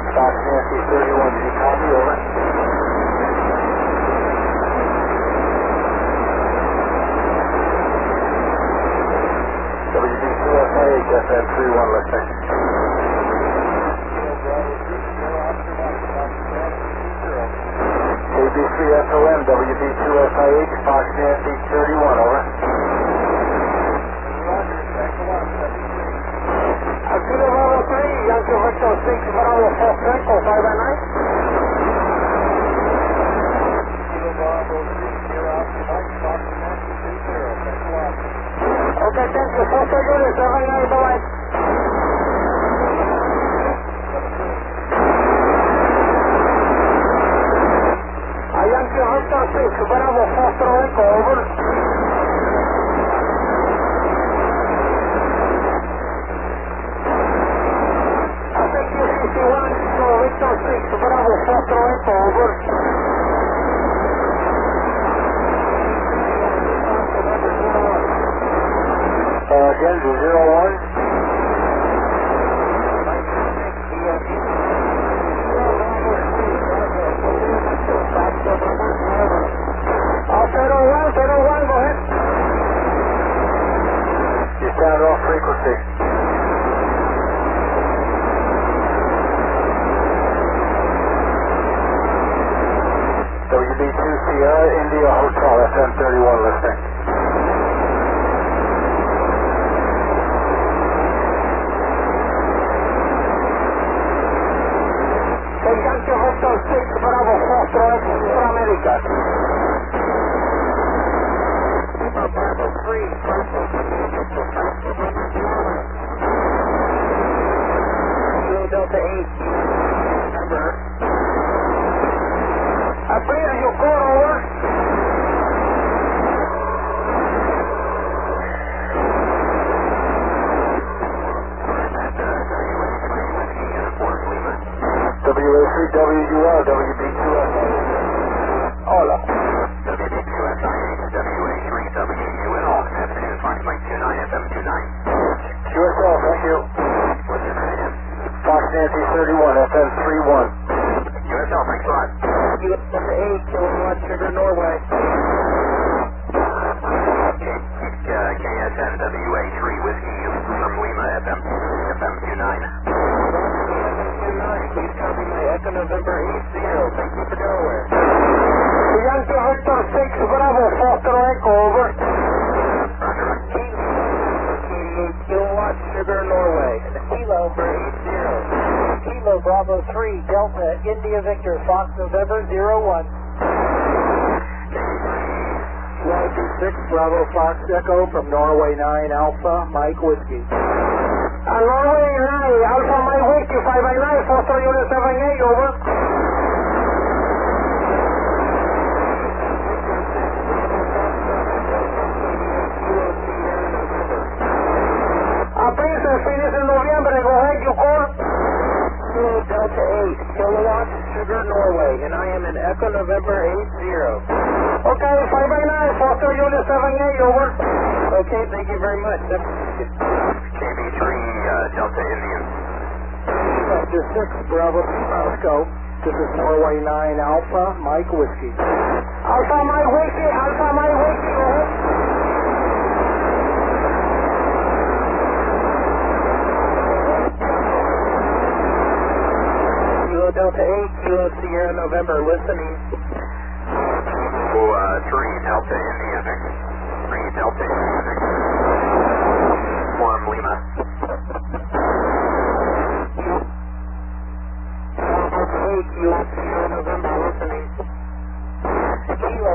Fox Nancy 31, did you copy? Over. WB2SIH FM 31, listening. KB3SOM, WB2SIH, Fox Nancy 31, over. Kilo Bravo 3, Yankee Victor 6, Bravo 4, Franco, 5 and 9. Kilo Bravo 3, you're out, Mike, Fox Nancy 30, thanks a lot. Okay, thank you, Foster Unit, 7 9, bye-bye. Yankee Victor 6, Bravo 4, Franco, over. Victor 6, Bravo 4, Echo, over. Again, 01. Zero one, go ahead. You sound off frequency. WB2 Sierra India Hotel, FM 31, listening. Yankee Hotel 6, Bravo 4, for America. Bravo 3, Kilo Delta 8, number. April, you call over? WA3WUL, WB2S. Hola. WB2SIH, WA3WUL, afternoon, Fox Mike 29, FM 29. QSL, thank you. What's your name? Fox Nancy 31, FM 31. QSL, thanks a lot. USA 8, Kilowatt Sugar, Norway. KSN WA3 Whiskey from Lima, FM 29. Please copy my Echo November 80. Thank you for Delaware. Yankee Victor 6, Bravo 4, Echo, over. Kilowatt Sugar, Norway. Kilo for 80. Kilo Bravo 3, Delta, India Victor, Fox November 01. Yankee 6, Bravo Fox Echo from Norway 9, Alpha, Mike Whiskey. Norway 9, Alpha, Mike Whiskey, 5 by 9, Foster Unit 78, over. Princess, finish in November, go ahead, you call. Kilo Delta 8, Kilowatt Sugar, Norway, and I am in Echo November 80. Okay, 5 by 9, Foster Unit 78, over. Okay, thank you very much. KB3, Delta Indian. Delta 6, Bravo, Moscow. This is Norway 9, Alpha, Mike Whiskey. Alpha, Mike Whiskey, Alpha, Mike Whiskey, go ahead. Delta 8, Kilo Sierra November, listening. 3 Delta India Victor. 3 Delta India Victor. Form Lima. Delta 8, Kilo Sierra November, listening. Kilo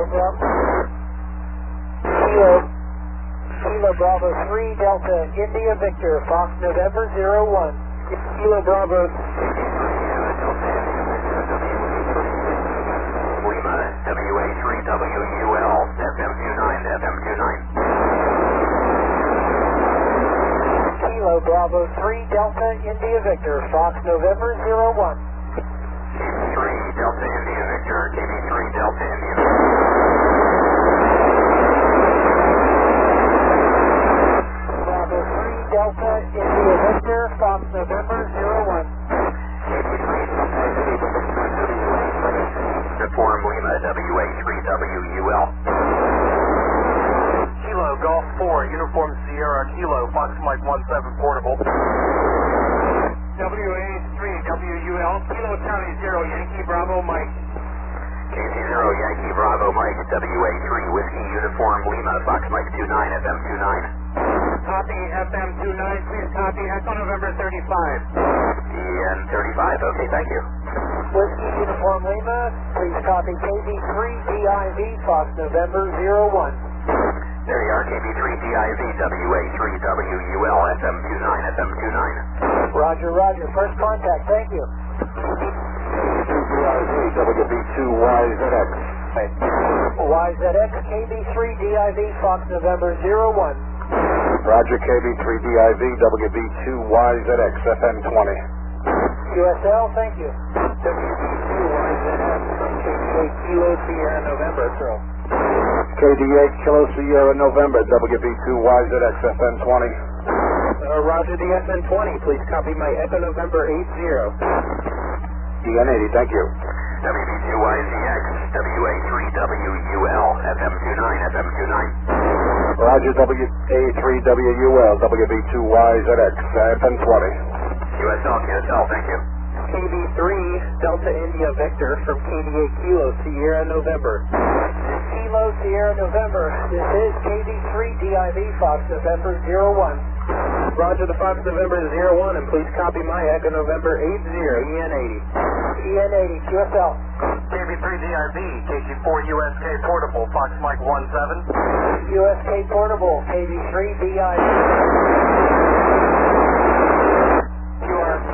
Bravo 3 Delta India Victor, Fox November 01. Kilo Bravo. Lima, WA3WUL, FM29, FM29. Kilo Bravo 3 Delta India Victor, Fox November 01. KB3 Delta India Victor, KB3 Delta India Victor. Bravo 3 Delta India Victor, Fox November 01. KB3 Golf 4, Uniform Sierra Kilo, Fox Mike 17 portable. WA3, WUL, Kilo Charlie 0, Yankee Bravo Mike. KC0, Yankee Bravo Mike, WA3, Whiskey Uniform Lima, Fox Mike 29, FM 29. Copy FM 29, please copy Echo November 35. EN 35, okay, thank you. Whiskey Uniform Lima, please copy KB3 DIV, Fox November 01. There you are, KB3 DIV, WA3, WUL, FM 29, FM 29. Roger, roger. First contact, thank you. DIV, WB2YZX. YZX, KB3 DIV, Fox November 01. Roger, KB3 DIV, WB2YZX, FM 20. QSL, thank you. WB2YZX from KD8 Kilo Sierra November, Throw. KD8 Kilo Sierra November, WB2YZX, FM 20. Roger, the FN20, please copy my Echo November 80. EN80, thank you. WB2YZX, WA3, WUL, FM 29, FM 29. Roger, WA3WUL, WB2YZX, FM 20. QSL, thank you. KB3 Delta India Victor from KD8 Kilo Sierra November. Kilo Sierra November, this is KB3 DIV, Fox November 01. Roger, the Fox November 01, and please copy my Echo November 80, EN80. EN80, QSL. KB3 DIV, KG4 USK Portable, Fox Mike 17. USK Portable, KB3 DIV. QRP,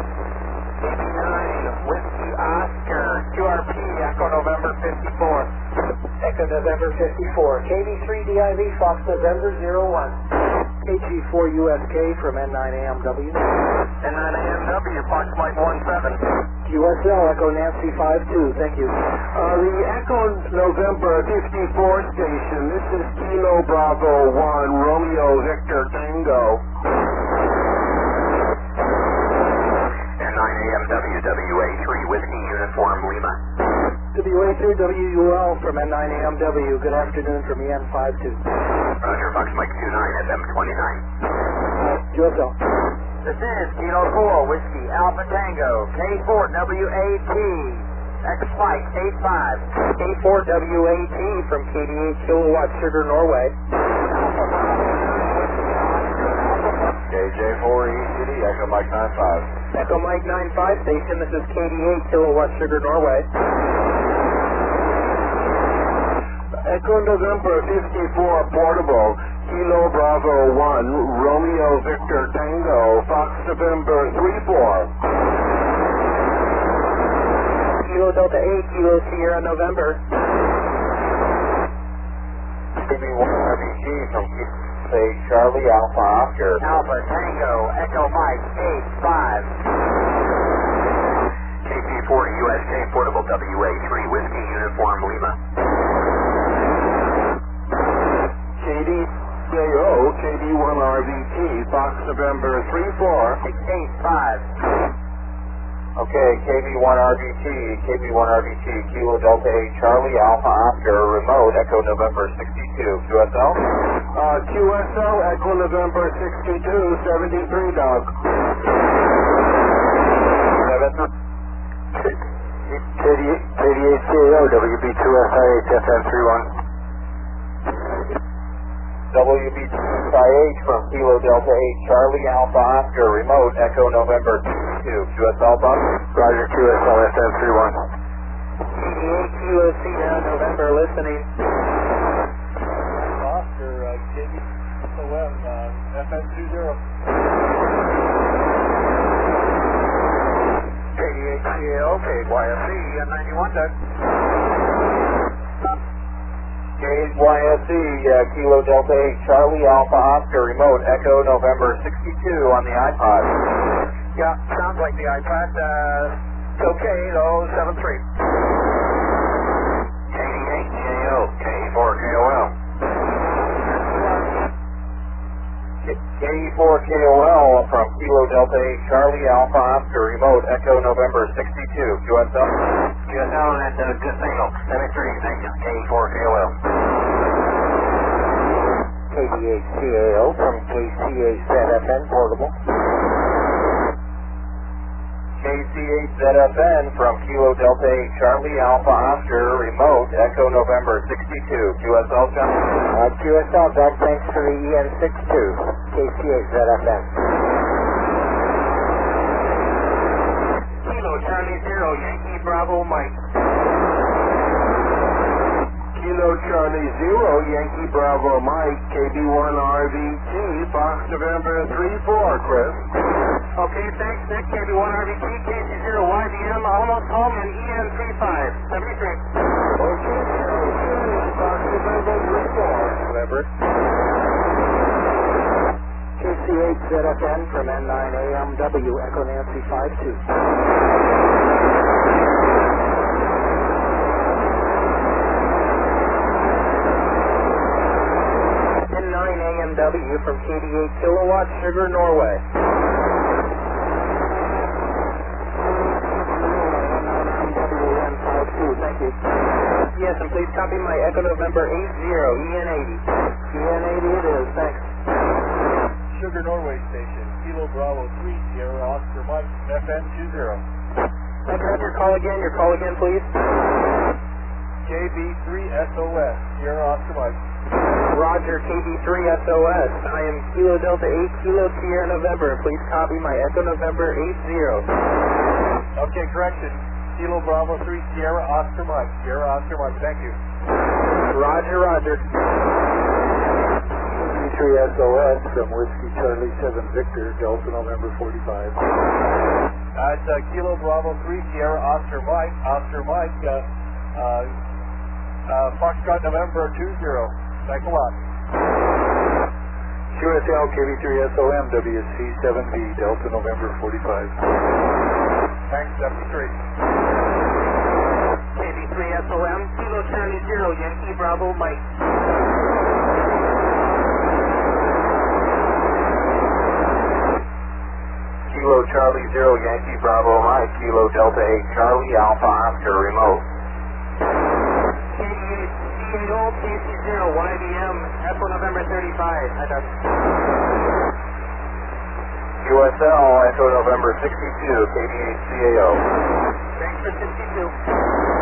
KB9, Whiskey Oscar, QRP, Echo November 54. Echo November 54. KB3 DIV, Fox November 01. KG4 USK from N9AMW. N9AMW, Fox Mike 17. QSL, Echo Nancy 52, thank you. The Echo November 54 station, this is Kilo Bravo 1, Romeo Victor Tango. N9AMW, WA3, Whiskey Uniform Lima. WA3WUL from N9AMW, good afternoon from EN52. Roger, Fox Mike 29, FM 29. QSL. This is Kilo 4, Whiskey Alpha Tango, K4WAT, X-Mike 85. K4WAT from KD8 Kilowatt Sugar, Norway. KJ4 ECD, Echo Mike 95. Echo Mike 95 station, this is KD8 Kilowatt Sugar, Norway. Echo November 54 Portable, Kilo Bravo 1, Romeo Victor Tango, Fox November 34. Kilo Delta 8, Kilo Sierra November. KB1 RBG from say Charlie Alpha Oscar. Alpha Tango, Echo Mike 85. KP4 USK Portable WA3, Whiskey Uniform Lima. KDJO, KD1 RVT, Fox November 34. 685. Okay, KB1 RBT, KB1 RBT, Kilo Delta 8, Charlie Alpha Oscar, remote, Echo November 62, QSL? QSL, Echo November 62, 73, dog. KD8CAO, WB2SIH, FM31. WB2SIH from Kilo Delta 8, Charlie Alpha Oscar, remote, Echo November 62, QSL bus? Roger, QSL, FM31. KD8 Kilo Sierra November listening. Oscar, KBOM, FM20. KD8 CAO, KYFC, N91 deck. KYSC, Kilo Delta 8, Charlie Alpha Oscar, remote, Echo November 62 on the iPod. Yeah, sounds like the iPad. Okay, though, 73. KD8CAO, K4KOL. K4KOL from Kilo Delta 8, Charlie Alpha Oscar, remote, Echo November 62, QSL? QSL at good signal, 73, thank you, K4KOL. KD8 KD8CAO from KC8ZFN portable. KC8ZFN from Kilo Delta 8 Charlie Alpha Oscar remote Echo November 62. QSL, John? QSL, Doug, thanks for the EN62. KC8ZFN. Kilo Charlie 0, Yankee Bravo Mike. Kilo Charlie 0, Yankee Bravo Mike, KB1 RVT, Fox November 34, Chris. Okay, thanks, Nick. KB1 RVT, KC0 YBM, almost home, and EN35, 73. Okay, Fox November 34, November. KC8ZFN from N9AMW, Echo Nancy 52. N9AMW from KD8 Kilowatt Sugar, Norway. Thank you. Yes, and please copy my Echo November 80, EN80. EN80 it is, thanks. Sugar Norway Station, Kilo Bravo 3, Sierra Oscar Mike, FN20. I can have your call again, please. KB3SOS, Sierra Oscar Mike. Roger, KB3SOS. I am Kilo Delta 8, Kilo Sierra November. Please copy my Echo November 80. Okay, correction. Kilo Bravo 3, Sierra Oscar Mike. Sierra Oscar Mike, thank you. Roger. KD3SOS from Whiskey Charlie 7 Victor, Delta November 45. It's Kilo Bravo 3, Sierra Oscar Mike. Foxtrot November 20. Thanks a lot. QSL KB3SOM WC7B, Delta November 45. Thanks, 73. KB3SOM, Kilo Charlie 0, Yankee Bravo Mike. Kilo Charlie 0 Yankee Bravo Mike, Kilo Delta 8 Charlie Alpha Oscar remote. KD8 CAO, KC0, YBM, Echo November 35. Hi, Doug. QSL Echo November 62, KB8 CAO. Thanks for 62.